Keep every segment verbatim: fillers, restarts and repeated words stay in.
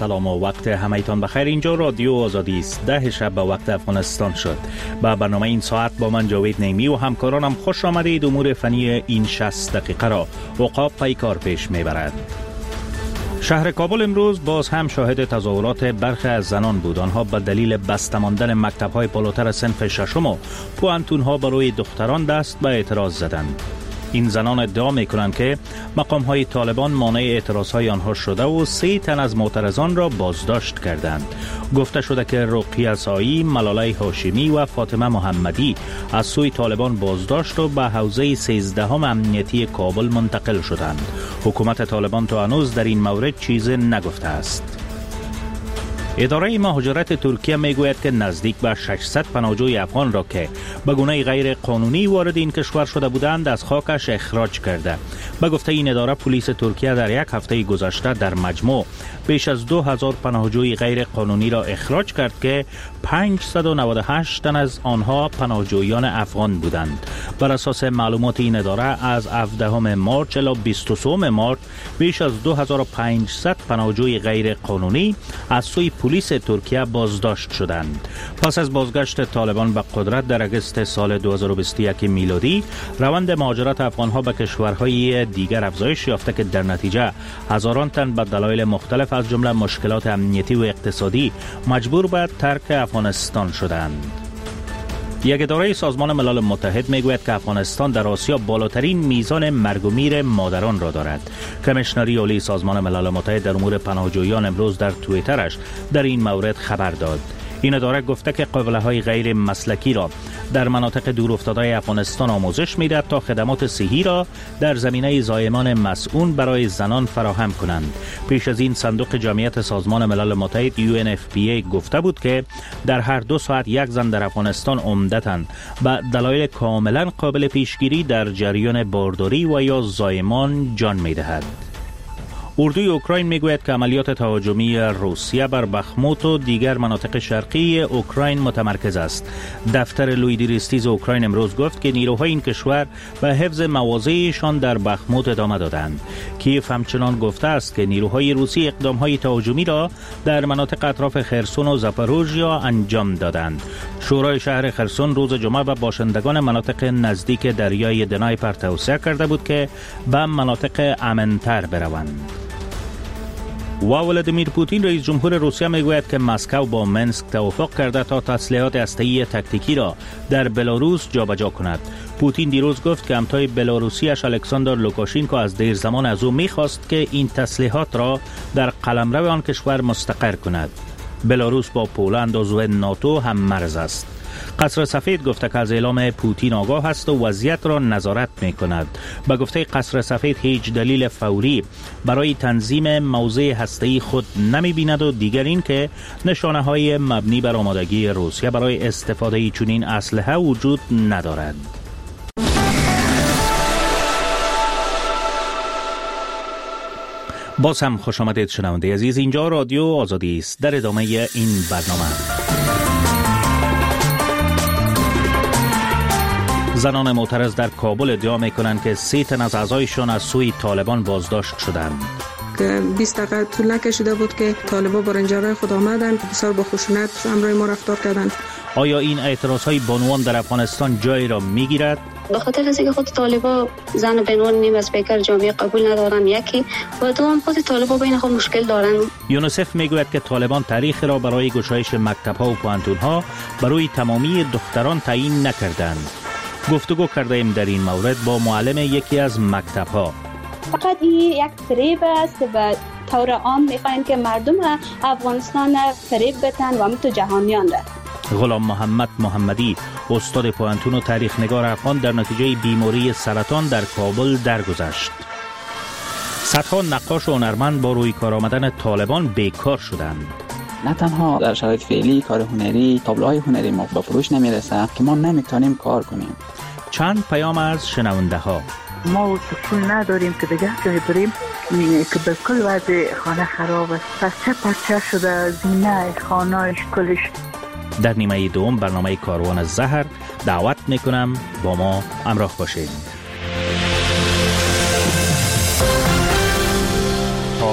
سلام و وقت همه‌تان بخیر. اینجا رادیو آزادی است. ده شب به وقت افغانستان شد. با برنامه این ساعت با من جاوید نیمی و همکارانم خوش آمدید. امور فنی این شصت دقیقه را عقاب پیکار پیش میبرد. شهر کابل امروز باز هم شاهد تظاهرات برخی از زنان بود. آنها به دلیل بسته ماندن مکتب‌های بالاتر صنف ششم و پوانتون‌ها برای دختران دست به اعتراض زدند. این زنان ادعا می‌کنند که مقام‌های طالبان مانع اعتراض‌های آنها شده و سه تن از معترضان را بازداشت کردند. گفته شده که رقیه سایی، ملاله هاشمی و فاطمه محمدی از سوی طالبان بازداشت و به حوزه سیزدهم امنیتی کابل منتقل شدند. حکومت طالبان تا هنوز در این مورد چیزی نگفته است. اداره مهاجرت ترکیه میگوید که نزدیک به ششصد پناهجوی افغان را که به گونه غیر قانونی وارد این کشور شده بودند از خاکش اخراج کرده. به گفته این اداره پلیس ترکیه در یک هفته گذشته در مجموع بیش از دو هزار پناهجوی غیر قانونی را اخراج کرد که پانصد و نود و هشت تن از آنها پناهجویان افغان بودند. بر اساس معلومات این اداره از هفدهم مارچ الی بیست و سوم مارچ بیش از دو هزار و پانصد پناهجوی غیر قانونی از سوی پلیس ترکیه بازداشت شدند. پس از بازگشت طالبان به قدرت در اگست سال دو هزار و بیست و یک میلادی، روند مهاجرت افغانها به کشورهای دیگر افزایش یافته که در نتیجه هزاران تن به دلایل مختلف از جمله مشکلات امنیتی و اقتصادی مجبور به ترک افغانستان شدند. یک اداره سازمان ملل متحد میگوید که افغانستان در آسیا بالاترین میزان مرگ و میر مادران را دارد. کمیشنری عالی سازمان ملل متحد در امور پناهجویان امروز در توییترش در این مورد خبر داد. این اداره گفته که قابله‌های غیر مسلکی را در مناطق دورافتاده افغانستان آموزش می‌دهد تا خدمات صحی را در زمینه زایمان مسئول برای زنان فراهم کنند. پیش از این صندوق جمعیت سازمان ملل متحد یو ان اف پی ای گفته بود که در هر دو ساعت یک زن در افغانستان عمدتاً به دلایل کاملا قابل پیشگیری در جریان بارداری و یا زایمان جان می‌دهد. اردوی اوکراین میگوید که عملیات تهاجمی روسیه بر بخموت و دیگر مناطق شرقی اوکراین متمرکز است. دفتر لویدریستیز اوکراین امروز گفت که نیروهای این کشور به حفظ مواضعشان در بخموت ادامه دادند. کیف همچنان گفته است که نیروهای روسی اقدامهای تهاجمی را در مناطق اطراف خرسون و زاپاروژیا انجام دادند. شورای شهر خرسون روز جمعه به باشندگان مناطق نزدیک دریای دنایپر توصیه کرده بود که به مناطق امن‌تر بروند. و ولادیمیر پوتین رئیس جمهور روسیه میگوید که مسکو با منسک توافق کرده تا تسلیحات هسته‌ای تاکتیکی را در بلاروس جابجا کند. پوتین دیروز گفت که همتای بلاروسیش الکساندر لوکاشنکو از دیر زمان از او میخواست که این تسلیحات را در قلمرو آن کشور مستقر کند. بلاروس با پولند عضو ناتو هم مرز است. قصر سفید گفته که از اعلام پوتین آگاه است و وضعیت را نظارت می کند. به گفته قصر سفید هیچ دلیل فوری برای تنظیم موضع هسته‌ای خود نمی بیند و دیگر این که نشانه های مبنی بر آمادگی روسیه برای استفاده چنین اسلحه وجود ندارد. باز هم خوش آمدید شنونده عزیز. اینجا رادیو آزادی است. در ادامه این برنامه زنان معترض در کابل ادعا می‌کنند که سه تن از اعضایشان از سوی طالبان بازداشت شدند. که بیست دقیقه طول نکشیده بود که طالبان برنجارای خود آمدند، بسیار با خشونت همراه ما رفتار کردند. آیا این اعتراضهای بانوان در افغانستان جایی را می‌گیرد؟ به خاطر از اینکه خود طالبان زن و بنوان نیم از پیکر جامعه قبول ندارن، یکی و دوم خود طالبان بین خود مشکل دارن. یونیسف میگوید که طالبان تاریخ را برای گشایش مکتب‌ها و پوانتون‌ها برای تمامی دختران تعیین نکردند. گفتگو کرده ایم در این مورد با معلم یکی از مکتب‌ها. فقط این یک فریب است که به طور عام می‌خواین که مردم افغانستان فریب بتن و همینطور جهانیان را. غلام محمد محمدی استاد پوانتون و تاریخ نگار افغان در نتیجه بیماری سرطان در کابل درگذشت. صدها نقاش و هنرمند با روی کار آمدن طالبان بیکار شدند. نه تنها در شرایط فعلی کار هنری، تابلوهای هنری ما به فروش نمیرسه که ما نمیتونیم کار کنیم. چند پیام از شنونده ها. ما پول نداریم که دیگه جای بریم که به کل وضع خانه خراب است. پرچه پرچه شده زینه خانهش کلش. در نیمه دوم برنامه کاروان زهر دعوت میکنم با ما همراه باشید. تا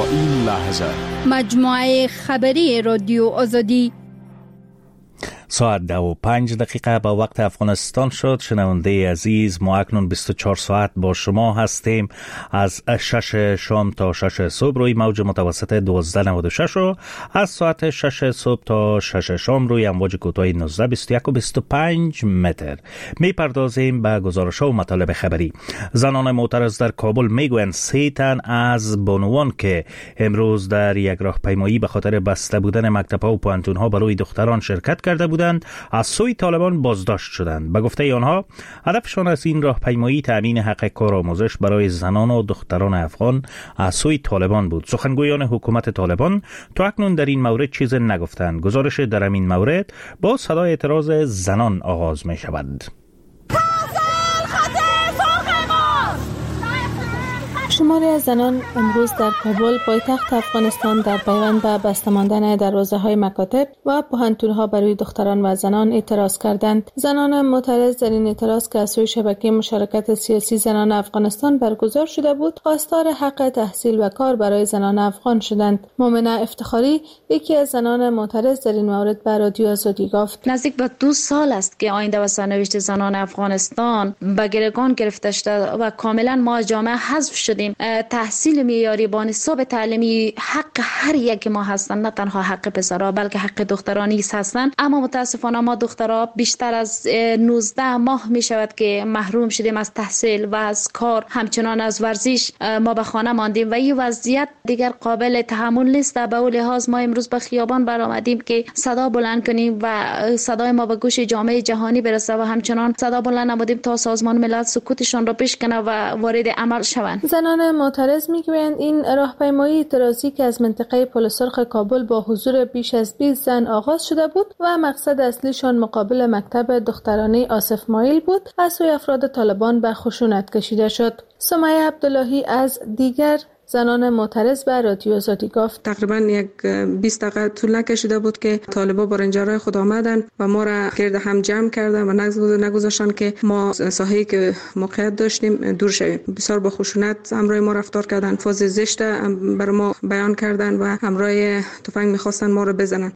این لحظه مجموعه خبری رادیو آزادی. ساعت دو و پنج دقیقه با وقت افغانستان شد. شنونده عزیز، ما اکنون بیست و چهار ساعت با شما هستیم. از شش شام تا شش صبح روی موج متوسط دوازده نود و شش و از ساعت شش صبح تا شش شام روی امواج کوتاه نوزده بیست و یک و بیست و پنج متر. می پردازیم به گزارش و مطالب خبری. زنان معترض در کابل میگویند سه تن از بانوان که امروز در یک راهپیمایی به خاطر بسته بودن مکتب‌ها و پوهنتون‌ها برای دختران شرکت کرده بودند از سوی طالبان بازداشت شدند. به گفته آنها هدفشان از این راهپیمایی تامین حق کارآموزش برای زنان و دختران افغان از سوی طالبان بود. سخنگویان حکومت طالبان تا اکنون در این مورد چیز نگفتند. گزارش در این مورد با صدای اعتراض زنان آغاز می شود. شماری از زنان امروز در کابل پایتخت افغانستان در پیوند به بسته ماندن دروازه‌های مکاتب و پوهنتون‌ها برای دختران و زنان اعتراض کردند. زنان معترض در این اعتراض که از سوی شبکه مشارکت سیاسی زنان افغانستان برگزار شده بود، خواستار حق تحصیل و کار برای زنان افغان شدند. مومنه افتخاری یکی از زنان معترض در این مورد به رادیو آزادی گفت: نزدیک به دو سال است که آینده و سرنوشت زنان افغانستان به گروگان گرفته شده و کاملا ما از جامعه حذف شدیم. تحصیل معیاری با نصاب تعلیمی حق هر یک ما هستند، نه تنها حق پسرها بلکه حق دختران نیز هستند. اما متاسفانه ما دخترها بیشتر از نوزده ماه می شود که محروم شدیم از تحصیل و از کار، همچنان از ورزش ما به خانه ماندیم و این وضعیت دیگر قابل تحمل نیست. به اون لحاظ ما امروز به خیابان برآمدیم که صدا بلند کنیم و صدای ما به گوش جامعه جهانی برسه و همچنان صدا بلند نمودیم تا سازمان ملل سکوتشان را بشکنه و وارد عمل شوند. زنان معترض میگویند این راهپیمایی اعتراضی که از منطقه پل سرخ کابل با حضور بیش از بیست زن آغاز شده بود و مقصد اصلیشان مقابل مکتب دخترانه آصف مایل بود، از سوی افراد طالبان به خشونت کشیده شد. سمیه عبداللهی از دیگر زنان معترض به رادیو آزادی گفت: تقریبا یک بیست دقیقه طول نکشیده بود که طالبا با رنجرهای خود آمدن و ما را گرد هم جمع کردن و نگذاشتن که ما ساحه‌ای که موقعیت داشتیم دور شویم. بسیار با خشونت همراه ما رفتار کردن، فاز زشت بر ما بیان کردن و همراه تفنگ می‌خواستن ما را بزنن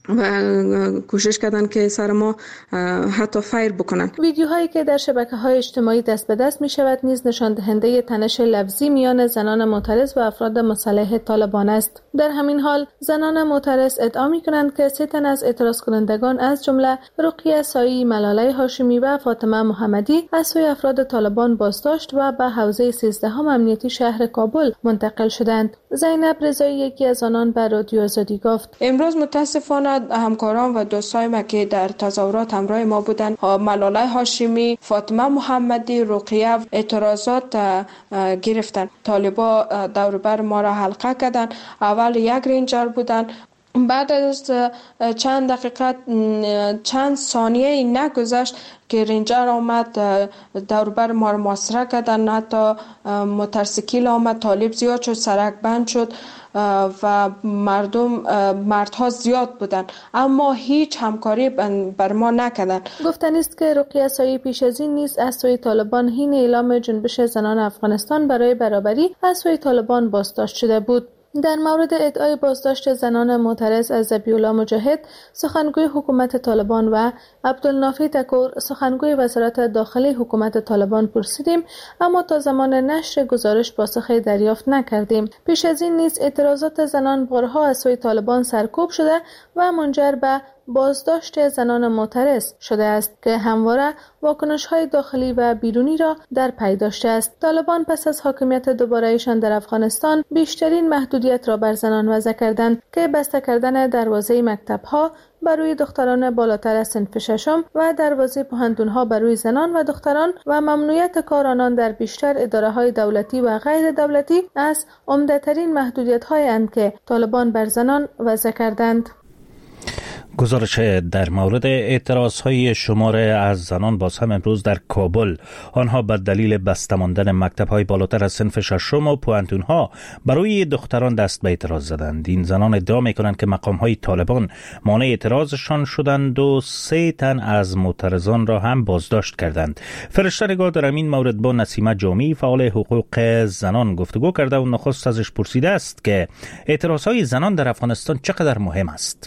و کوشش کردن که سر ما حتی فایر بکنن. ویدیوهایی که در شبکه‌های اجتماعی دست به دست می‌شود نیز نشان دهنده تنش لفظی میان زنان معترض و افراد مسلح طالبان است. در همین حال زنان معترض ادعا می‌کنند که سه تن از اعتراض کنندگان از جمله رقیه سایی، ملاله هاشمی و فاطمه محمدی از سوی افراد طالبان بازداشت و به حوزه سیزدهم امنیتی شهر کابل منتقل شدند. زینب رضایی یکی از آنان به رادیو آزادی گفت: امروز متاسفانه همکاران و دوستای ما که در تظاهرات همراه ما بودند، ملاله هاشمی، فاطمه محمدی، رقیه اعتراضات گرفتند. طالبا دور بر ما را حلقه کردن. اول یک رنجر بودن، بعد از چند دقیقه چند ثانیه نگذشت که رنجر آمد دور بر ما را محاصره کردن. حتی موتورسیکل آمد، طالب زیاد شد، سرک بند شد و مردم مردها زیاد بودن اما هیچ همکاری بر ما نکردن. گفتنی است که رقیه سایی پیش از این نیز از سوی طالبان حین اعلام جنبش زنان افغانستان برای برابری از سوی طالبان بازداشت شده بود. در مورد ادعای بازداشت زنان معترض از ذبیح‌الله مجاهد، سخنگوی حکومت طالبان و عبدالنافع تکور، سخنگوی وزارت داخلی حکومت طالبان پرسیدیم، اما تا زمان نشر گزارش پاسخی دریافت نکردیم. پیش از این نیز اعتراضات زنان بارها از سوی طالبان سرکوب شده و منجر به بازداشت زنان معترض شده است که همواره واکنش‌های داخلی و بیرونی را در پی داشته است. طالبان پس از حاکمیت دوباره‌ایشان در افغانستان بیشترین محدودیت را بر زنان وضع کردند که بسته کردن دروازه مکتب‌ها بر روی دختران بالاتر از صنف ششم و دروازه پوهنتون‌ها بر روی زنان و دختران و ممنوعیت کار آنان در بیشتر اداره‌های دولتی و غیر دولتی از عمده‌ترین محدودیت‌هایی اند که طالبان بر زنان وضع کردند. گزارش در مورد اعتراضهای شماره از زنان باز هم امروز در کابل. آنها به دلیل بسته ماندن مکتب‌های بالاتر از صنف ششم و پوانتون‌ها برای دختران دست به اعتراض زدند. این زنان ادعا می‌کنند که مقام‌های طالبان مانع اعتراضشان شدند و سه تن از معترضان را هم بازداشت کردند. فرشته نگار در این مورد با نسیمه جامی فعال حقوق زنان گفتگو کرده و نخست ازش پرسیده است که اعتراضهای زنان در افغانستان چقدر مهم است.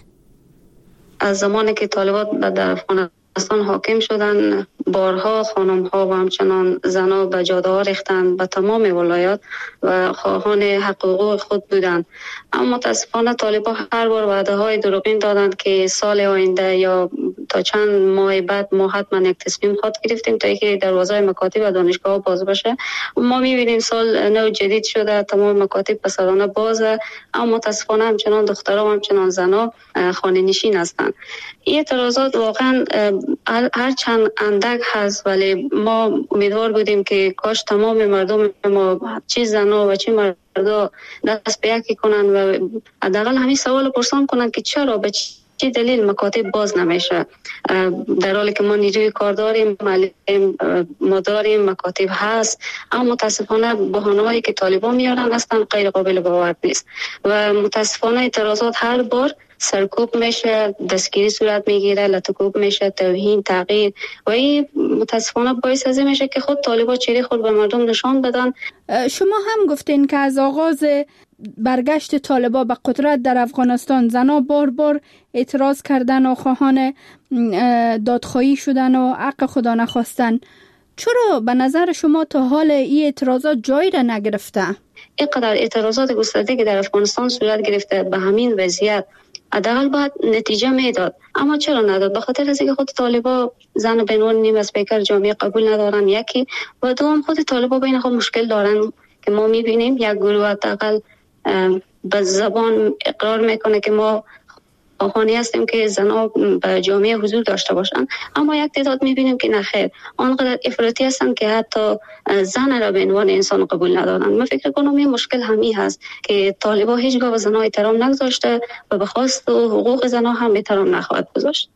از زمانی که طالبان در افغانستان حاکم شدن، بارها خانم ها و همچنان زنها به جاده ها ریختند به تمام ولایات و خواهان حقوق خود بودند. اما متاسفانه طالبان هر بار وعده های دروغین دادند که سال آینده یا تا چند ماه بعد ما حتما یک تصمیم خود گرفتیم تا اینکه دروازه مکاتب و دانشگاه ها باز بشه. ما میبینیم سال نو جدید شده، تمام مکاتب به سالانه بازه، اما متاسفانه همچنان دخترها و همچنان زنها خانه نشین هستند. این اعتراضات واقعا هر چند اندک هست، ولی ما امیدوار بودیم که کاش تمام مردم ما، چه زنها و چه مردا، دست به یکی کنن و حداقل همین سوال پرسان کنن که چرا به چه دلیل مکاتب باز نمیشه، در حالی که ما نیروی کار داریم، معلم ما داریم، مکاتب هست، اما متاسفانه بهانه‌هایی که طالبان میارن هستن غیر قابل باور نیست و متاسفانه اعتراضات هر بار سرکوب میشه، دستگیری صورت میگیره، لطکوب میشه، توهین، تغییر و این متاسفانه باعث از این میشه که خود طالبان چهره خود به مردم نشان بدن. شما هم گفتین که از آغاز برگشت طالبان به قدرت در افغانستان زنها بار بار اعتراض کردن و خواهان دادخواهی شدن و حق خدا نخواستن. چرا به نظر شما تا حال این اعتراضات جایی را نگرفته؟ اینقدر اعتراضات گسترده که در افغانستان صورت گرفته، به همین وضعیت حداقل باید نتیجه میداد، اما چرا نداد؟ به خاطر از اینکه خود طالبان زن به عنوان نیم از پیکر جامعه قبول ندارن، یکی، و دوم خود طالبان بین خود مشکل دارن که ما میبینیم یک گروه حداقل به زبان اقرار میکنه که ما خواهانی هستیم که زنها به جامعه حضور داشته باشند، اما یک تعداد میبینیم که نخیر، آنقدر افراطی هستن که حتی زن را به عنوان انسان قبول ندارن. من فکر کنم این مشکل همین هست که طالبان هیچگاه به زنها احترام نگذاشته و به خواست و حقوق زنها هم احترام نخواهد گذاشت.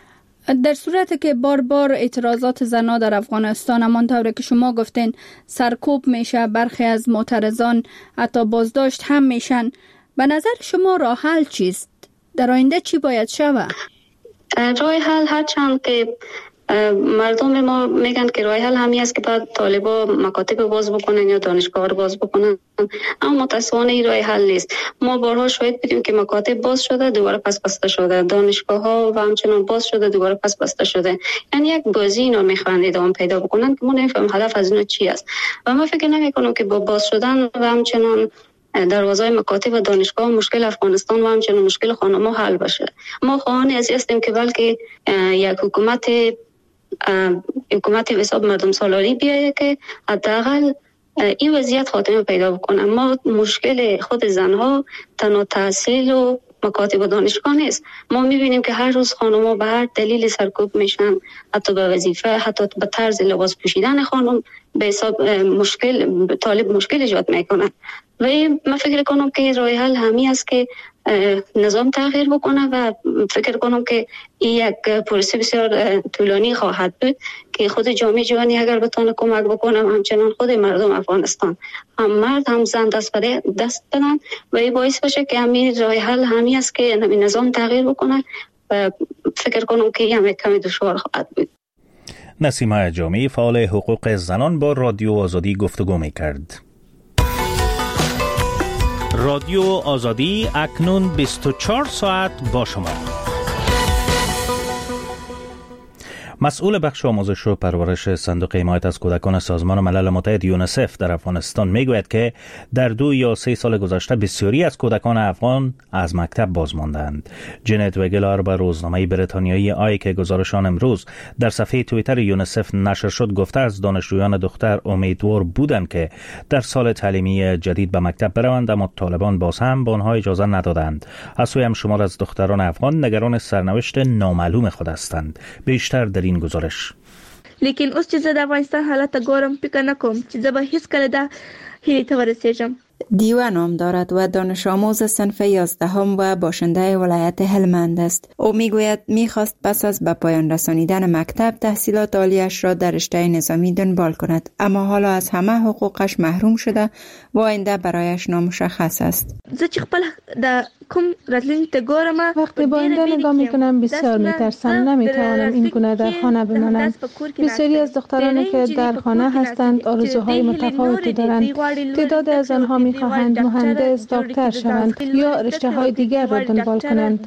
در صورتی که بار بار اعتراضات زنها در افغانستان همانطور که شما گفتین سرکوب میشه، برخی از معترضان حتی بازداشت هم میشن، به نظر شما راه حل چیست؟ در آینده چی باید شود؟ راه حل هرچند که مردم ما میگن که راه حل همین است که بعد طالبان مکاتب باز بکنن یا دانشگاه رو باز بکنن، اما متاسفانه این راه حل نیست. ما بارها شاهد بودیم که مکاتب باز شده دوباره پس بسته شده، دانشگاه ها و همچنان باز شده دوباره پس بسته شده، یعنی یک بازی اینا میخوان ادامه پیدا بکنن که ما نمیفهم هدف از اینا چی است. و من فکر نمیکنم که با باز شدن و همچنان دروازه مکاتب و دانشگاه مشکل افغانستان و همچنان مشکل خانم‌ها حل بشه. ما خواهان از هستیم که بلکه یک حکومت حکومت حساب مردم سالاری بیاید که حداقل این وضعیت خاتمه پیدا بکنه. ما مشکل خود زنها تنها تحصیل و مکاتب و دانشگاه نیست. ما میبینیم که هر روز خانم‌ها به هر دلیل سرکوب میشن، حتی به وظیفه، حتی به طرز لباس پوشیدن خانم به حساب مشکل طالب مشکل ایجاد میکنه. و من فکر کنم که راه حل همین است که نظام تغییر بکنه و فکر کنم که این یک پروسه بسیار طولانی خواهد بود که خود جامعه جهانی اگر بتونه کمک بکنه، همچنان خود مردم افغانستان هم مرد هم زن دست به دست بدن و این باعث بشه که همین راه حل همین است که نظام تغییر بکنه و فکر کنم که این کمی دشوار خواهد بود. نسیمه جامی فعال حقوق زنان با رادیو آزادی گفتگو می‌کرد. رادیو آزادی اکنون بیست و چهار ساعت با شما. مسئول بخش آموزش و پرورش صندوق حمایت از کودکان سازمان ملل متحد یونیسف در افغانستان میگوید که در دو یا سه سال گذشته بسیاری از کودکان افغان از مکتب باز ماندند. جنت وگلار به روزنامه بریتانیایی آی که گزارش آن امروز در صفحه توییتر یونیسف نشر شد گفته از دانشجویان دختر امیدوار بودند که در سال تعلیمی جدید به مکتب بروند، اما طالبان باز هم به آنها اجازه ندادند. از سوی هم شمار از دختران افغان نگران سرنوشت نامعلوم خود هستند. بیشتر در این گزارش. لیکن اوس چې زه د افغانستان حالت ګورم فکر نه کوم چې زه به هیڅ کله دا هیلې ته ورسېږم. دیوه نام دارد و دانش آموز صنف یازدهم و باشنده ولایت هلمند است. او میگوید میخواست پس از به پایان رسانیدن مکتب تحصیلات عالیش را در رشته نظامی دنبال کند، اما حالا از همه حقوقش محروم شده و آینده برایش نامشخص است. زه چې خپل د کوم راتلونکي ته ګورم وقتی با آینده نگاه میکنم بسیار میترسم، نمیتوانم این گونه در خانه بمانم. بسیاری از دخترانی که در خانه هستند آرزوهای متفاوتی دارند. تعداد از آنها میخواهند مهندس، دکتر شوند یا رشته های دیگر را دنبال کنند.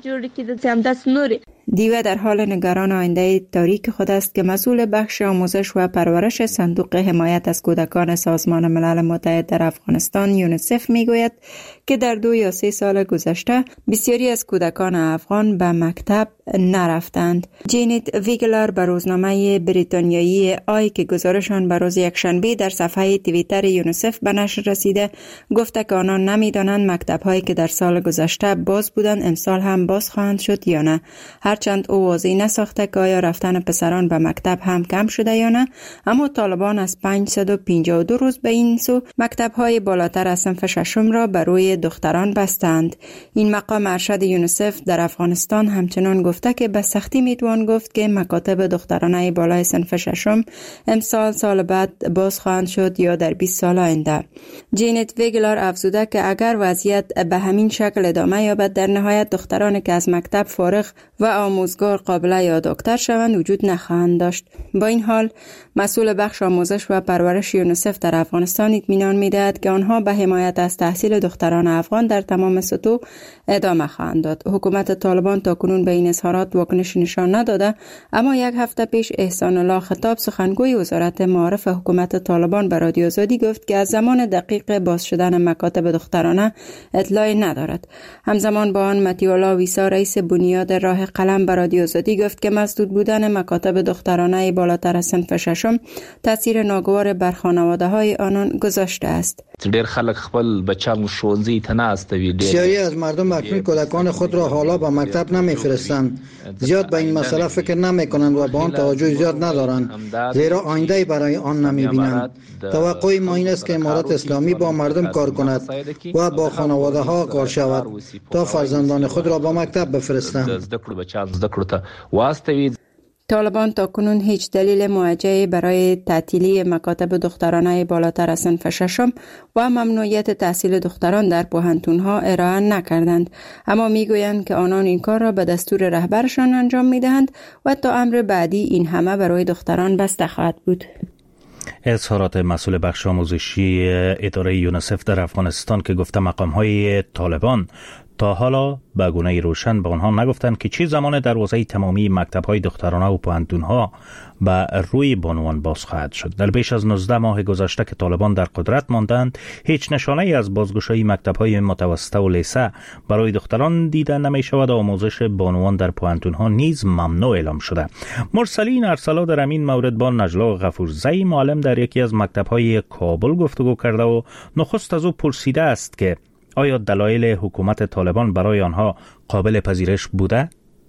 دیوه در حال نگران آینده تاریک خود است که مسئول بخش آموزش و پرورش صندوق حمایت از کودکان سازمان ملل متحد در افغانستان یونیسف میگوید که در دو یا سه سال گذشته بسیاری از کودکان افغان به مکتب نرفتند. جینت ویگلر به روزنامه بریتانیایی آی که گزارش آن به روز یکشنبه در صفحه توییتر یونیسف به نشر رسیده گفته که آنان نمیدانند مکتب‌هایی که در سال گذشته باز بودند امسال هم باز خواهند شد یا نه. هرچند او واضح نساخته که آیا رفتن پسران به مکتب هم کم شده یا نه، اما طالبان از پانصد و پنجاه و دو روز به این سو مکتب‌های بالاتر از صنف ششم را بر روی دختران بستند. این مقام ارشد یونیسف در افغانستان همچنان گفته که به سختی میتوان گفت که مکاتب دخترانه بالای صنف ششم امسال سال بعد باز خواهند شد یا در بیست سال آینده. جینت ویگلر افزوده که اگر وضعیت به همین شکل ادامه یابد در نهایت دخترانی که از مکتب فارغ و آموزگار قابله یا دکتر شوند وجود نخواهند داشت. با این حال مسئول بخش آموزش و پرورش یونیسف در افغانستان اطمینان می‌دهد که آنها به حمایت از تحصیل دختران افغان در تمام سطوح ادامه خواهند داد. حکومت طالبان تا کنون به این اظهارات واکنش نشان نداده، اما یک هفته پیش احسان الله خطاب سخنگوی وزارت معارف حکومت طالبان به رادیو آزادی گفت که از زمان دقیق باز شدن مکاتب دخترانه اطلاعی ندارد. همزمان با آن مطیع الله ویسا رئیس بنیاد راه قلم به رادیو آزادی گفت که مسدود بودن مکاتب دخترانه بالاتر از صنف ششم تاثیر ناگوار بر خانواده‌های آنان گذاشته است. ډېر خلک خپل بچیان ښوونځي ته نه استوي. بسیاری از مردم اکنون کودکان خود را حالا به مکتب نمیفرستند. زیاد به این مسئله فکر نمیکنند و به آن توجه زیاد ندارند، زیرا آینده برای آن نمیبینند. توقع ما این است که امارت اسلامی با مردم کار کند و با خانواده ها کار شود تا فرزندان خود را به مکتب بفرستند. طالبان تا کنون هیچ دلیل موجهی برای تعطیلی مکاتب دخترانه بالاتر از صنف ششم و ممنوعیت تحصیل دختران در پوهنتون‌ها ارائه نکردند، اما میگویند که آنان این کار را به دستور رهبرشان انجام میدهند و تا امر بعدی این همه برای دختران بسته خواهد بود. اظهارات مسئول بخش آموزشی اداره یونیسف در افغانستان که گفته مقام‌های طالبان تا حالا به گونه روشن به آنها نگفتند که چه زمان دروازه تمامی مکتب‌های دخترانه و پوهنتون‌ها به روی بانوان باز خواهد شد. در بیش از نوزده ماه گذشته که طالبان در قدرت ماندند، هیچ نشانه‌ای از بازگشایی مکتب‌های متوسطه و لیسه برای دختران دیده نمی‌شود و آموزش بانوان در پوهنتون‌ها نیز ممنوع اعلام شده. مرسلین ارسلا در این مورد با نجلا غفورزی معلم در یکی از مکتب‌های کابل گفتگو کرده و نخست از او پرسیده است که آیا دلایل حکومت طالبان برای آنها قابل پذیرش بوده؟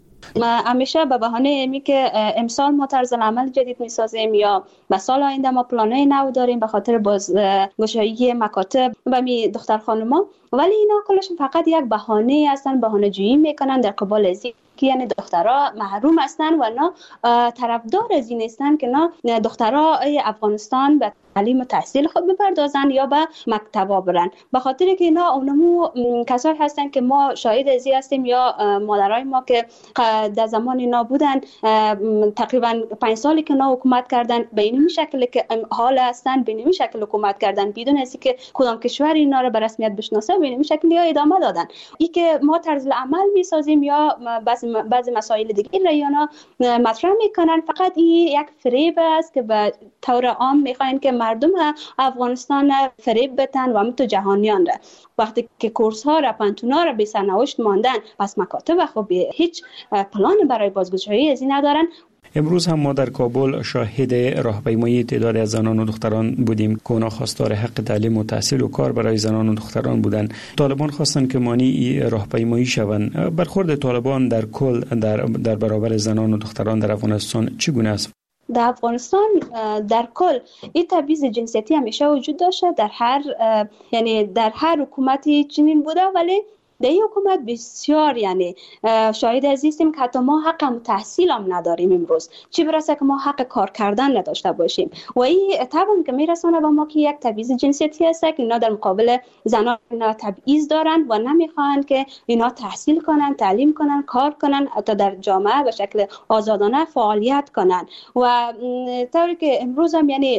همیشه به بهانه اینی که امسال ما طرز عمل جدید میسازیم یا به سال آینده ما پلانای نو داریم به خاطر بازگشایی مکاتب و می دختر خانوما، ولی اینا کلشون فقط یک بهانه هستن، بهانه جویی میکنن در قبال ازی که یعنی دخترها محروم هستن و نه طرفدار از این هستن که نه دخترها افغانستان به تعلیم و تحصیل خود بپردازن یا به مکتبا برن، به خاطر که اینا اونمو کسایی هستن که ما شاهد ازی هستیم یا مادرای ما که در زمان اینا بودن تقریبا پنج سالی که اینا حکومت کردن به این شکل که حال هستن، به این شکل حکومت کردن بدون از اینکه کدام کشور اینا رو به رسمیت بشناسه، به این شکل یا ادامه دادن. این که ما طرز عمل میسازیم یا بعضی بعضی مسائل دیگه را اینا مطرح میکنن، فقط این یک فریب است که به طور عام میخواین که مردم افغانستان فریب بتن و همینطور جهانیان را. وقتی که کورس ها را پنتونا را به سرنوشت ماندن، پس مکاتب خب هیچ پلان برای بازگشایی از این ندارن. امروز هم ما در کابل شاهد راهپیمایی تعداد از زنان و دختران بودیم که اونا خواستار حق تعلیم و تحصیل و کار برای زنان و دختران بودند. طالبان خواستند که مانع راهپیمایی شوند. برخورد طالبان در کل در در برابر زنان و دختران در افغانستان چگونه است؟ در افغانستان در کل این تبعیض جنسیتی همیشه وجود داشته، در هر یعنی در هر حکومتی چنین بوده، ولی در این حکومت بسیار یعنی شاهد هستیم که حتی ما حق تحصیل هم نداریم امروز، چی برسه که ما حق کار کردن نداشته باشیم. و این طبعا که میرسونه به ما که یک تبعیض جنسیتی هست که اینا در مقابل زنان اینا تبعیض دارن و نمیخوان که اینا تحصیل کنن، تعلیم کنن، کار کنن، حتی در جامعه به شکل آزادانه فعالیت کنن. و طوری که امروز هم یعنی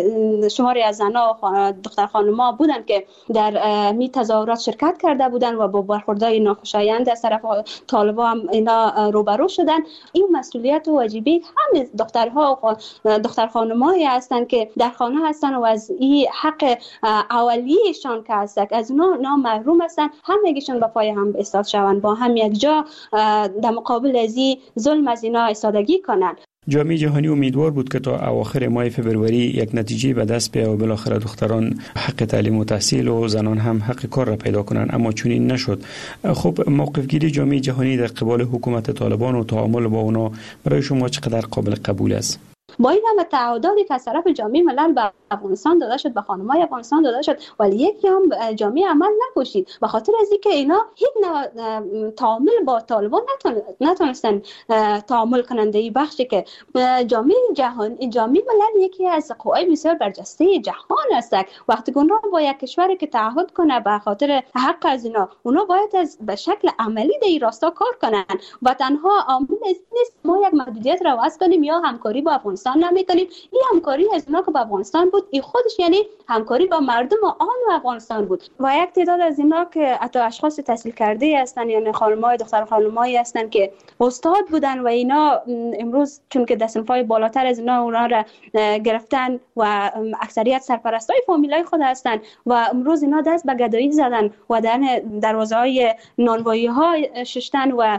شماری از زنها و دختر خانم‌ها بودن که در می تظاهرات شرکت کرده بودن و با برخوردهای ناخوشایند از طرف طالبان هم اینا روبرو شدن. این مسئولیت و واجبی همه دخترها و دختر خانمایی هستند که در خانه هستن و از این حق اولیه‌شان که هست از اونا نا محروم هستن، همگیشون به پای هم ایستاد شوند، با هم یک جا در مقابل از این ظلم از اینا ایستادگی کنن. جامعه جهانی امیدوار بود که تا اواخر ماه فوریه یک نتیجه به دست بیاید و بالاخره دختران حق تعلیم و تحصیل و زنان هم حق کار را پیدا کنند، اما چنین نشد. خب موقف گیری جامعه جهانی در قبال حکومت طالبان و تعامل با اونا برای شما چقدر قابل قبول است؟ با این همه تعهداتی که از طرف جامعه ملل به افغانستان داده شد، به خانم‌های افغانستان داده شد، ولی یکی هم جامعه عمل نکشید، به خاطر از اینکه اینا هیچ نوع تعامل با طالبان نتونستن تعامل کننده این بخشی که جامعه جهان جامعه ملل یکی از قوای بسیار برجسته جهان است. وقتی اونا با یک کشوری که تعهد کنه به خاطر حق از اینا، اونا باید از به شکل عملی در این راستا کار کنن و تنها عامل نیست ما یک محدودیت را وضع کنیم یا همکاری با افغانستان نمیکنیم. این همکاری از اینا که با افغانستان بود، این خودش یعنی همکاری با مردم آن و افغانستان بود. و یک تعداد از اینا که حتی اشخاص تحصیل کرده هستن، یعنی خانم‌های دختر خانم‌هایی هستن که استاد بودن و اینا امروز چون که دستنفای بالاتر از اینا اونا را گرفتن و اکثریت سرپرستای فامیلای خود هستن و امروز اینا دست به گدایی زدن و در دروازه‌های نانوایی‌ها ششتن و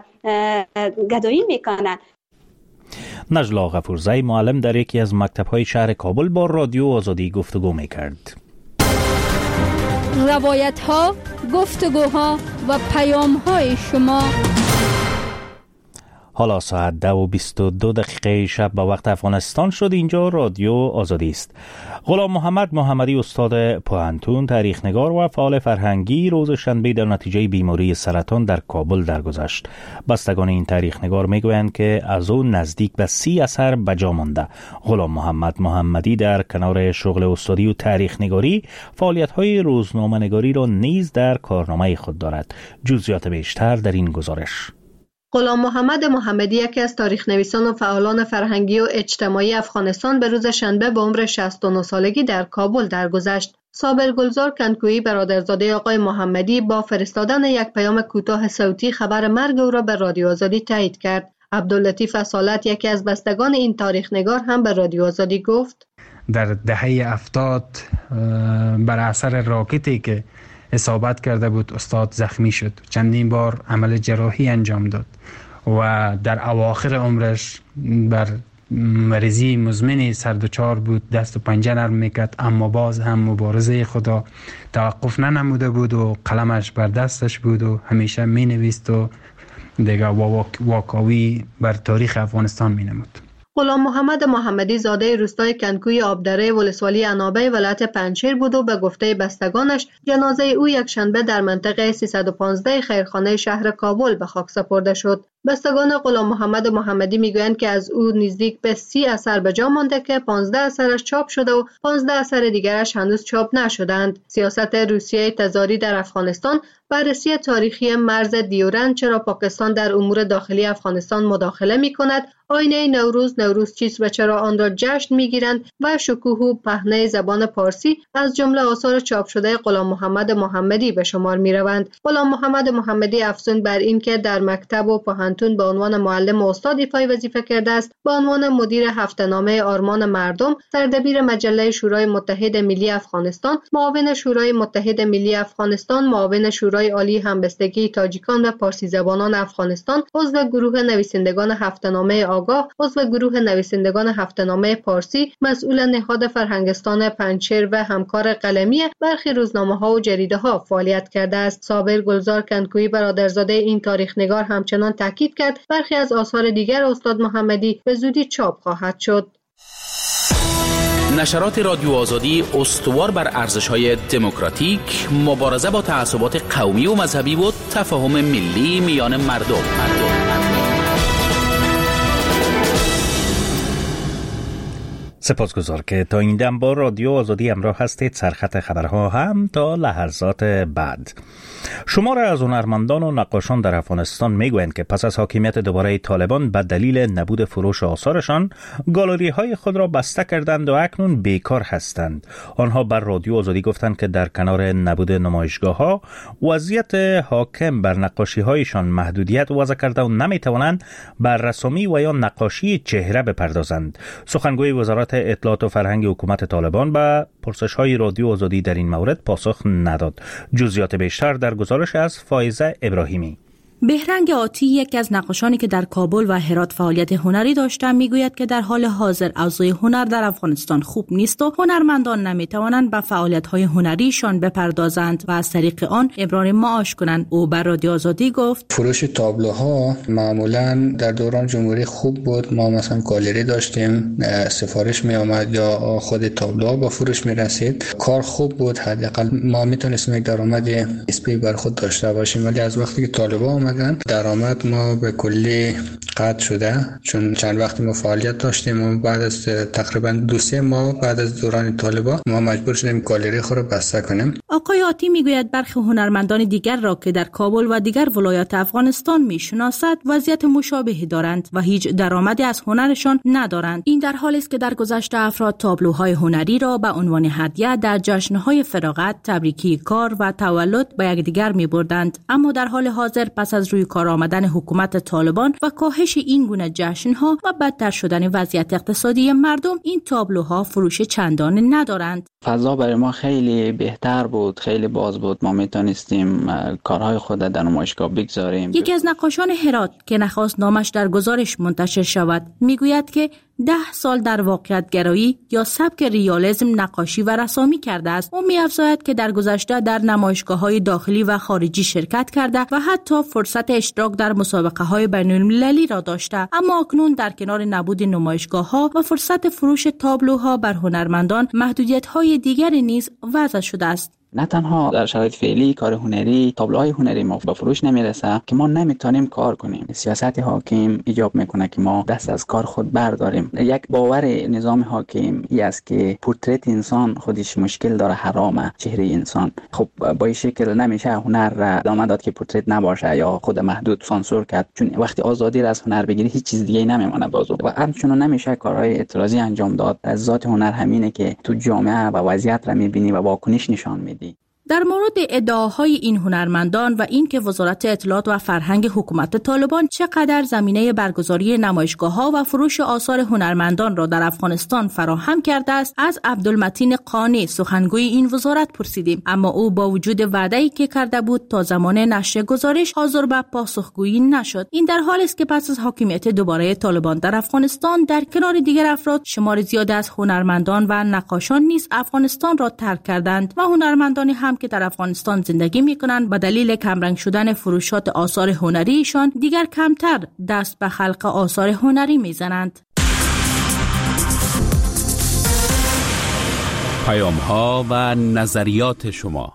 گدایی میکنن. نجلا غفورزی معلم در یکی از مکتب‌های شهر کابل با رادیو آزادی گفتگو می‌کرد. روایت‌ها، گفتگوها و پیام‌های شما. حالا ساعت ده و بیست و دو دقیقه شب به وقت افغانستان شد. اینجا رادیو آزادی است. غلام محمد محمدی استاد پوهنتون، تاریخ‌نگار و فعال فرهنگی روز شنبه در نتیجه بیماری سرطان در کابل درگذشت. بستگان این تاریخ‌نگار میگویند که از او نزدیک به سی اثر بجا مانده. غلام محمد محمدی در کنار شغل استادی و تاریخ‌نگاری فعالیت‌های روزنامه‌نگاری را نیز در کارنامه خود دارد. جزئیات بیشتر در این گزارش. غلام محمد محمدی یکی از تاریخ نویسان و فعالان فرهنگی و اجتماعی افغانستان به روز شنبه به عمر شصت و نه سالگی در کابل درگذشت. صابر گلزار کنکویی برادرزاده آقای محمدی با فرستادن یک پیام کوتاه صوتی خبر مرگ او را به رادیو آزادی تایید کرد. عبداللطیف اصالت یکی از بستگان این تاریخ نگار هم به رادیو آزادی گفت در دهه هفتاد بر اثر راکتی که اصابت کرده بود استاد زخمی شد، چندین بار عمل جراحی انجام داد و در اواخر عمرش بر مریضی مزمن سردچار بود، دست و پنجه نرم میکرد، اما باز هم مبارزه خدا توقف ننموده بود و قلمش بر دستش بود و همیشه می نویست و دیگه واکاوی بر تاریخ افغانستان می نمود. غلام محمد محمدی زاده روستای کنکوی آبدره ولسوالی عنابه ولایت پنجشیر بود و به گفته بستگانش جنازه او یک شنبه در منطقه سیصد و پانزده خیرخانه شهر کابل به خاک سپرده شد. بستگان غلام محمد محمدی میگویند که از او نزدیک به سی اثر به جا مانده که پانزده اثرش چاپ شده و پانزده اثر دیگرش هنوز چاپ نشدند. سیاست روسیه تزاری در افغانستان، بررسی تاریخی مرز دیورند، چرا پاکستان در امور داخلی افغانستان مداخله می کند، آینه نوروز، نوروز چیست و چرا آن را جشن می گیرند و شکوه و پهنه زبان پارسی از جمله آثار چاپ شده غلام محمد محمدی به شمار می روند. غلام محمد محمدی افزون بر این که در مکتب و پوهنتون به عنوان معلم و استاد ایفای وظیفه کرده است، به عنوان مدیر هفته‌نامه آرمان مردم، سردبیر مجله شورای متحد ملی افغانستان، معاون شورای متحد ملی افغانستان، معاون شورای عالی همبستگی تاجیکان و پارسی زبانان افغانستان، عضو گروه نویسندگان هفته‌نامه آگاه، عضو گروه نویسندگان هفته‌نامه پارسی، مسئول نهاد فرهنگستان پنجشیر و همکار قلمی برخی روزنامه‌ها و جریده‌ها فعالیت کرده است. صابر گلزار کنکویی برادرزاده این تاریخ‌نگار همچنان تاکید کرد برخی از آثار دیگر استاد محمدی به زودی چاپ خواهد شد. نشرات رادیو آزادی استوار بر ارزش‌های دموکراتیک، مبارزه با تعصبات قومی و مذهبی و تفاهم ملی میان مردم. مردم. سپاسگزار که تا این دم با رادیو آزادی همراه هستید. سرخط خبرها هم تا لحظات بعد. شمار از هنرمندان و نقاشان در افغانستان میگویند که پس از حاکمیت دوباره طالبان به دلیل نبود فروش آثارشان گالری های خود را بسته کردند و اکنون بیکار هستند. آنها بر رادیو آزادی گفتند که در کنار نبود نمایشگاه ها وضعیت حاکم بر نقاشی هایشان محدودیت وضع کرده و نمیتوانند بر رسومی و یا نقاشی چهره بپردازند. سخنگوی وزارت اطلاعات و فرهنگ حکومت طالبان به پرسش های رادیو آزادی در این مورد پاسخ نداد. جزئیات بیشتر در گزارش از فائزه ابراهیمی. بهرنگ آتی، یکی از نقاشانی که در کابل و هرات فعالیت هنری داشتند، میگوید که در حال حاضر اوضاع هنر در افغانستان خوب نیست و هنرمندان نمیتوانند به فعالیت‌های هنریشان بپردازند و از طریق آن ابرار معاش کنند. او بر رادیو آزادی گفت: فروش تابلوها معمولاً در دوران جمهوری خوب بود. ما مثلا گالری داشتیم، سفارش می آمد یا خود تابلوها با فروش می رسید. کار خوب بود، حداقل ما میتونستیم یک درآمد نسبی بر خود داشته باشیم. ولی از وقتی که طالبان درآمد ما به کلی قطع شده، چون چند وقتی ما فعالیت داشتیم و بعد از تقریبا دو سه ماه بعد از دوران طالبان ما مجبور شدیم گالری خود را بسته کنیم. آقای آتی میگوید برخی هنرمندان دیگر را که در کابل و دیگر ولایات افغانستان میشناسد وضعیت مشابهی دارند و هیچ درآمدی از هنرشان ندارند. این در حالی است که در گذشته افراد تابلوهای هنری را به عنوان هدیه در جشن‌های فراغت، تبریکی کار و تولد به یکدیگر می‌بردند، اما در حال حاضر پس از روی کار آمدن حکومت طالبان و کاهش این گونه جشن‌ها و بدتر شدن وضعیت اقتصادی مردم، این تابلوها فروش چندانی ندارند. فضا برای ما خیلی بهتر بود، خیلی باز بود. ما میتونستیم کارهای خود در نمایشگاه بگذاریم. یکی از نقاشان هرات که نخواست نامش در گزارش منتشر شود میگوید که ده سال در واقعیت گرایی یا سبک ریالیسم نقاشی و رسامی کرده است. او می‌افزاید که در گذشته در نمایشگاه‌های داخلی و خارجی شرکت کرده و حتی فرصت اشتراک در مسابقه‌های بین‌المللی را داشته، اما اکنون در کنار نبود نمایشگاه‌ها و فرصت فروش تابلوها بر هنرمندان محدودیت‌های دیگری نیز وضع شده است. نه تنها در شرایط فعلی کار هنری، تابلوهای هنری ما به فروش نمیرسه که ما نمیتونیم کار کنیم. سیاست حاکم ایجاب میکنه که ما دست از کار خود برداریم. یک باور نظام حاکم ای است که پورتریت انسان خودش مشکل داره، حرامه چهره انسان. خب با این شکل نمیشه هنر را ادامه داد که پورتریت نباشه یا خود محدود سانسور کرد، چون وقتی آزادی را از هنر بگیری هیچ چیز دیگه نمیمونه بازو. و همچنین نمیشه کارهای اعتراضی انجام داد. از ذات هنر همینه که تو جامعه و وضعیت را میبینی و واکنش نشان میدی. در مورد ادعاهای این هنرمندان و اینکه وزارت اطلاعات و فرهنگ حکومت طالبان چقدر زمینه برگزاری نمایشگاه‌ها و فروش آثار هنرمندان را در افغانستان فراهم کرده است، از عبدالمتین قانی سخنگوی این وزارت پرسیدیم، اما او با وجود وعده‌ای که کرده بود تا زمان نشر گزارش حاضر به پاسخگویی نشد. این در حالی است که پس از حاکمیت دوباره طالبان در افغانستان در کنار دیگر افراد شمار زیادی از هنرمندان و نقاشان نیز افغانستان را ترک کردند و هنرمندانی هم که در افغانستان زندگی می‌کنند به دلیل کمرنگ شدن فروشات آثار هنریشان دیگر کمتر دست به خلق آثار هنری می‌زنند. پیام‌ها و نظریات شما.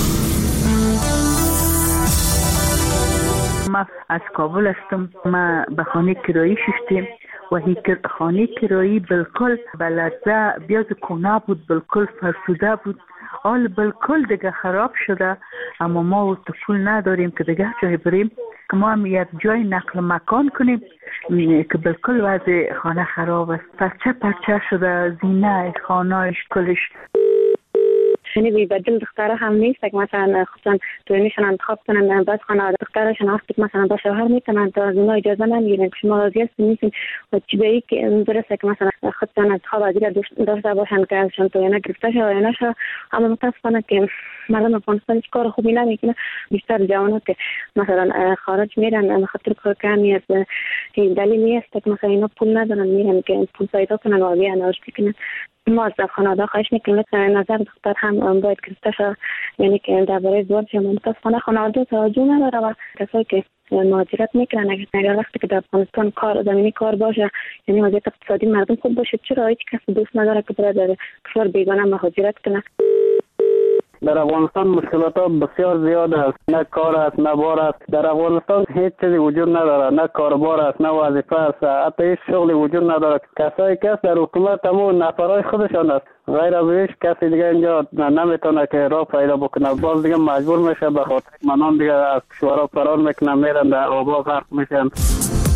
ما از کابل هستم. ما به خانه کرایی شدیم و هی خانه کرایی بالکل بلده بیاد کنا بود، بالکل فرسوده بود، حال بالکل دیگه خراب شده. اما ما تو پول نداریم که دیگه جای بریم که ما هم یک جای نقل مکان کنیم که بالکل وضع خانه خراب است. پرچه پرچه شده، زینه خانهش کلش. شنیدی بدل دختره هم نیست که مثلا خصوصا تویمیشون انتخاب کنن، بعد خانواده دخترشون هست که مثلا با شوهر میتونن تا از اونها اجازه نمیگیرن که شما راضی هستین نیستین و چی به این که درسته که مثلا خودتان انتخاب از دیگر داشته باشن که ازشون تویمه گرفته شد یا نشه. اما متاسفانه که مردم افغانستان هیچ کار خوبی نمیکنه. بیشتر جوانات که مثلا خارج میرن به خاطر کار کمی از این دلیل نیست که مثلا اینا پول ندارن میرن که پول پیدا کنن و بیان آشتی کنن. ما از خانواده خواهش میکنیم نظر دختر هم باید گرفته شود، یعنی که درباره ازدواج متاسفانه خانواده توجه نداره و کسایی که مهاجرت میکنن اگر وقتی که در افغانستان کار زمینی کار باشه، یعنی وضعیت اقتصادی مردم خوب باشه، چرا هیچ کس دوست نداره که بره در کشور بیگانه مهاجرت کنه؟ در افغانستان مشکلات ها بسیار زیاد است، نه کار است نه بار است. در افغانستان هیچ چیزی وجود نداره، نه کاربار است نه وظیفه است، حتی هیچ شغلی وجود نداره. کسایی که در حکومت همون نفرای خودشان است، غیر از هیچ کسی دیگه اینجا نمیتونه که راه پیدا بکنه. باز دیگه مجبور میشه به خاطر منان دیگه از کشورها فرار میکنن، میرن در آبا غرق میشن.